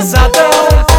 pesadão.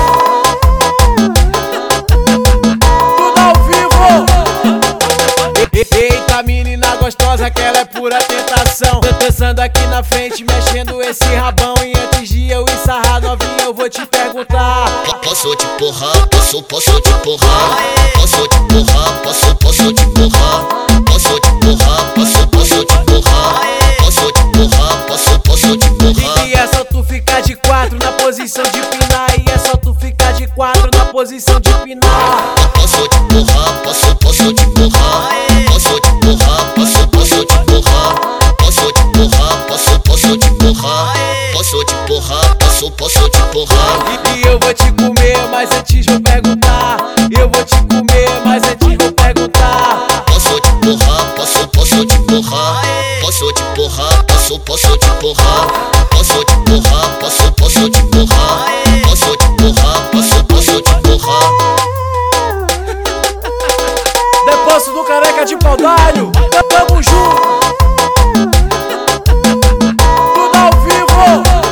Tudo ao vivo. Eita, menina gostosa, que ela é pura tentação. Dançando aqui na frente, mexendo esse rabão. E antes de eu ensarrar, novinha, eu vou te perguntar: posso te porrar? Posso te porrar? Posso te porrar? Posso te porrar? Posso te porrar? Posso te porrar? Posso te porrar? Posso te porrar? E é só tu ficar de quatro na posição de pinar. E é só tu ficar de quatro na posição de pinar. Posso te porrar? Posso te porrar? Posso te porrar? Posso te porrar? Posso te porrar? Posso te porrar? Posso te porrar? Posso te porrar? E eu vou te comer, mas antes vou perguntar. Eu vou te comer, mas antes vou perguntar: posso te porrar? Posso te porrar? Posso te porrar? Posso te porrar? Posso te porrar? Posso te porrar? Posso te porrar? Posso te porrar? Depósito do Careca de Pau d'Alho, tamo junto. Tudo ao vivo.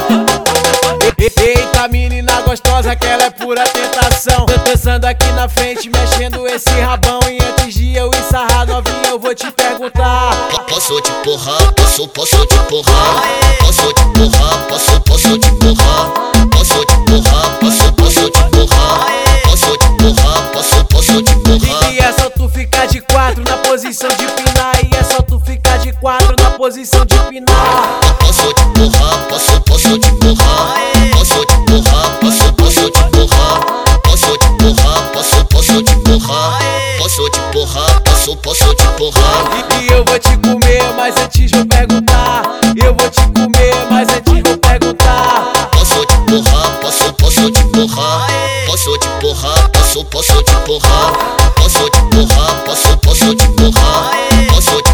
Eita, menina gostosa, que ela é pura tentação. Dançando aqui na frente, mexendo esse rabão. E antes de eu ensarrar, novinha, eu vou te perguntar: posso te porrar? Posso te porrar? Posso te porrar? Posso te porrar? Posso te porrar? Posso te porrar? Posso te porrar? Posso te porrar? E é só tu ficar de quatro na posição de pinar. E é só tu ficar de quatro na posição de pinar. Posso te porrar? Posso te porrar? Posso te porrar? Posso te porrar? Posso te porrar? Posso te porrar? Posso te porrar? Posso te porrar? E eu vou te comer, mas antes vou perguntar. Eu vou te comer, mas antes vou perguntar: posso te porrar? Posso te porrar? Posso te porrar? Posso te porrar? Posso te porrar? Posso te porrar? Posso te